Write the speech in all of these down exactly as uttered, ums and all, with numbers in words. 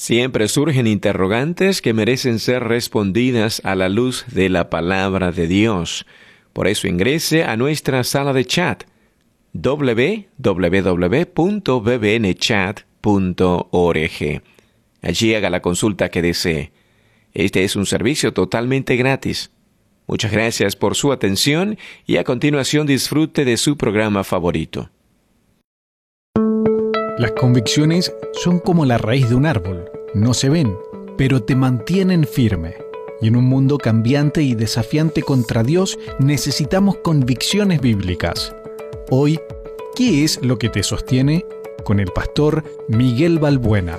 Siempre surgen interrogantes que merecen ser respondidas a la luz de la palabra de Dios. Por eso ingrese a nuestra sala de chat doble u doble u doble u punto b b n chat punto org. Allí haga la consulta que desee. Este es un servicio totalmente gratis. Muchas gracias por su atención y a continuación disfrute de su programa favorito. Las convicciones son como la raíz de un árbol. No se ven, pero te mantienen firme. Y en un mundo cambiante y desafiante contra Dios, necesitamos convicciones bíblicas. Hoy, ¿qué es lo que te sostiene? Con el pastor Miguel Balbuena.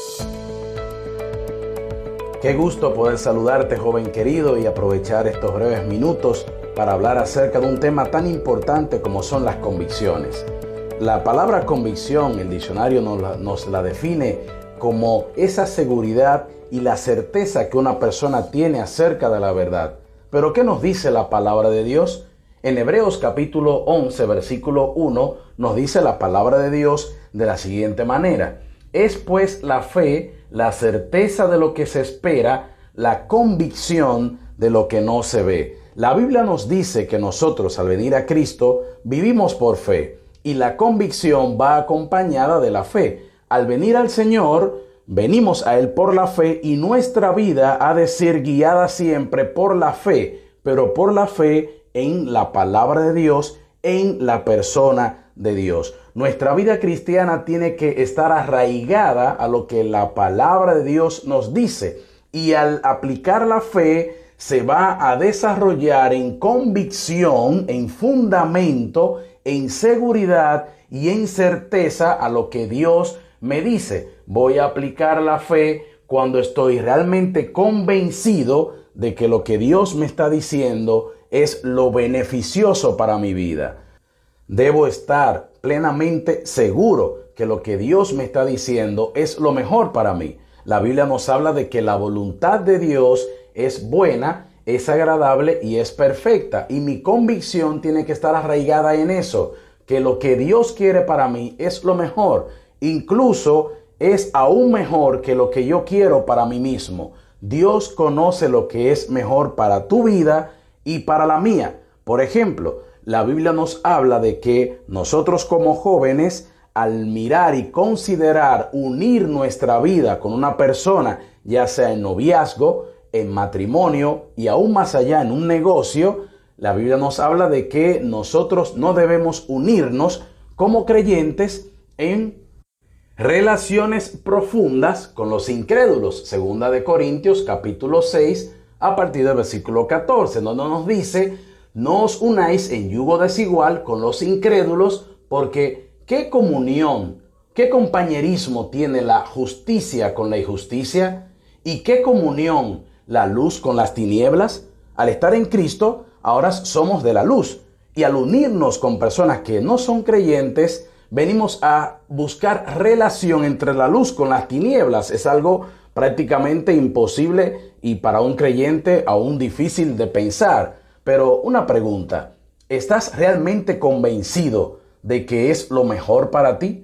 Qué gusto poder saludarte, joven querido, y aprovechar estos breves minutos para hablar acerca de un tema tan importante como son las convicciones. La palabra convicción, el diccionario nos la, nos la define como esa seguridad y la certeza que una persona tiene acerca de la verdad. Pero ¿qué nos dice la palabra de Dios? En Hebreos capítulo once, versículo uno, nos dice la palabra de Dios de la siguiente manera: es pues la fe, la certeza de lo que se espera, la convicción de lo que no se ve. La Biblia nos dice que nosotros, al venir a Cristo, vivimos por fe. Y la convicción va acompañada de la fe. Al venir al Señor, venimos a Él por la fe y nuestra vida ha de ser guiada siempre por la fe, pero por la fe en la palabra de Dios, en la persona de Dios. Nuestra vida cristiana tiene que estar arraigada a lo que la palabra de Dios nos dice. Y al aplicar la fe, se va a desarrollar en convicción, en fundamento, en seguridad y en certeza a lo que Dios me dice. Voy a aplicar la fe cuando estoy realmente convencido de que lo que Dios me está diciendo es lo beneficioso para mi vida. Debo estar plenamente seguro que lo que Dios me está diciendo es lo mejor para mí. La Biblia nos habla de que la voluntad de Dios es buena, es agradable y es perfecta. Y mi convicción tiene que estar arraigada en eso, que lo que Dios quiere para mí es lo mejor. Incluso es aún mejor que lo que yo quiero para mí mismo. Dios conoce lo que es mejor para tu vida y para la mía. Por ejemplo, la Biblia nos habla de que nosotros como jóvenes, al mirar y considerar unir nuestra vida con una persona, ya sea en noviazgo, en matrimonio y aún más allá en un negocio, la Biblia nos habla de que nosotros no debemos unirnos como creyentes en relaciones profundas con los incrédulos. Segunda de Corintios capítulo seis a partir del versículo catorce, donde nos dice: no os unáis en yugo desigual con los incrédulos, porque ¿qué comunión, qué compañerismo tiene la justicia con la injusticia? ¿Y qué comunión la luz con las tinieblas? Al estar en Cristo, ahora somos de la luz. Y al unirnos con personas que no son creyentes, venimos a buscar relación entre la luz con las tinieblas. Es algo prácticamente imposible y para un creyente aún difícil de pensar. Pero una pregunta: ¿estás realmente convencido de que es lo mejor para ti?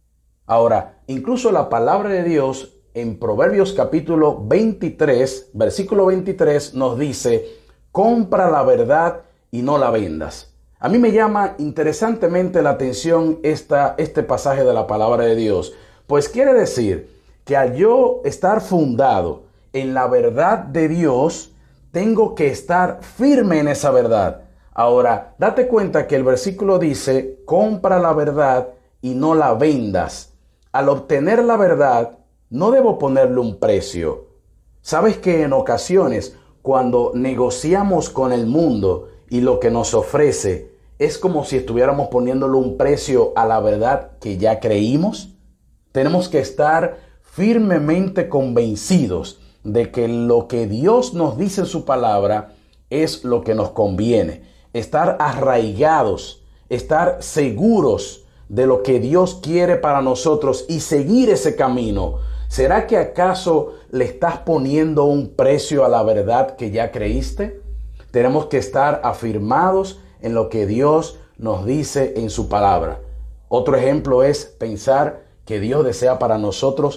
Ahora, incluso la palabra de Dios en Proverbios capítulo veintitrés, versículo veintitrés, nos dice: compra la verdad y no la vendas. A mí me llama interesantemente la atención esta, este pasaje de la palabra de Dios, pues quiere decir que al yo estar fundado en la verdad de Dios, tengo que estar firme en esa verdad. Ahora, date cuenta que el versículo dice: compra la verdad y no la vendas. Al obtener la verdad, no debo ponerle un precio. ¿Sabes que en ocasiones, cuando negociamos con el mundo y lo que nos ofrece, es como si estuviéramos poniéndole un precio a la verdad que ya creímos? Tenemos que estar firmemente convencidos de que lo que Dios nos dice en su palabra es lo que nos conviene. Estar arraigados, estar seguros de lo que Dios quiere para nosotros y seguir ese camino. ¿Será que acaso le estás poniendo un precio a la verdad que ya creíste? Tenemos que estar afirmados en lo que Dios nos dice en su palabra. Otro ejemplo es pensar que Dios desea para nosotros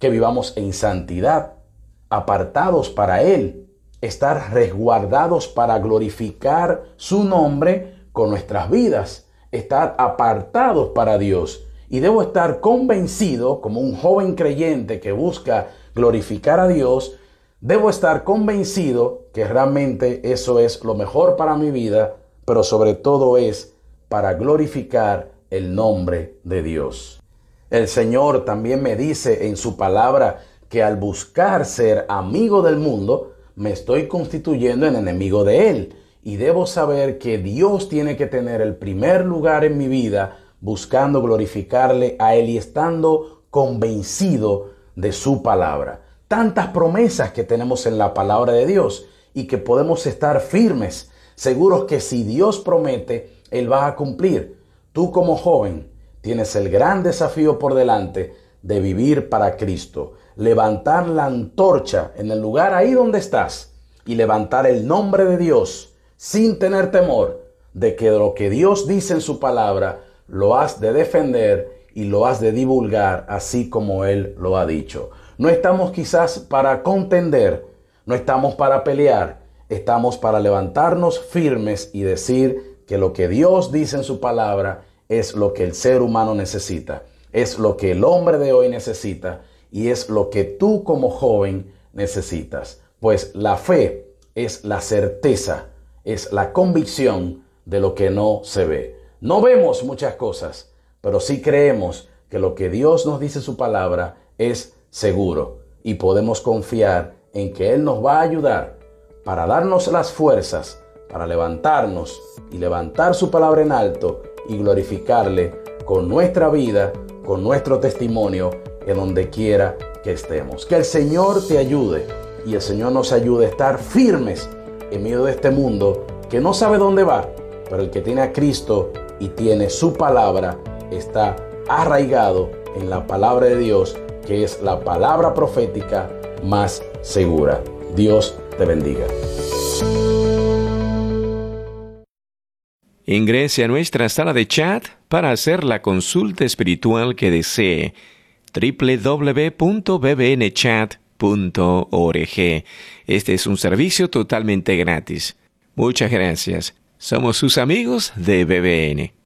que vivamos en santidad, apartados para Él, estar resguardados para glorificar su nombre con nuestras vidas, estar apartados para Dios. Y debo estar convencido, como un joven creyente que busca glorificar a Dios, debo estar convencido que realmente eso es lo mejor para mi vida, pero sobre todo es para glorificar el nombre de Dios. El Señor también me dice en su palabra que al buscar ser amigo del mundo, me estoy constituyendo en enemigo de Él. Y debo saber que Dios tiene que tener el primer lugar en mi vida, buscando glorificarle a Él y estando convencido de su palabra. Tantas promesas que tenemos en la palabra de Dios y que podemos estar firmes, seguros que si Dios promete, Él va a cumplir. Tú como joven tienes el gran desafío por delante de vivir para Cristo, levantar la antorcha en el lugar ahí donde estás y levantar el nombre de Dios sin tener temor de que lo que Dios dice en su palabra lo has de defender y lo has de divulgar así como Él lo ha dicho. No estamos quizás para contender, no estamos para pelear, estamos para levantarnos firmes y decir que lo que Dios dice en su palabra es lo que el ser humano necesita, es lo que el hombre de hoy necesita y es lo que tú como joven necesitas. Pues la fe es la certeza, es la convicción de lo que no se ve. No vemos muchas cosas, pero sí creemos que lo que Dios nos dice en su palabra es seguro y podemos confiar en que Él nos va a ayudar para darnos las fuerzas, para levantarnos y levantar su palabra en alto y glorificarle con nuestra vida, con nuestro testimonio, en donde quiera que estemos. Que el Señor te ayude y el Señor nos ayude a estar firmes en medio de este mundo que no sabe dónde va, pero el que tiene a Cristo y tiene su palabra está arraigado en la palabra de Dios, que es la palabra profética más segura. Dios te bendiga. Ingrese a nuestra sala de chat para hacer la consulta espiritual que desee. doble u doble u doble u punto b b n chat punto org. Este es un servicio totalmente gratis. Muchas gracias. Somos sus amigos de B B N.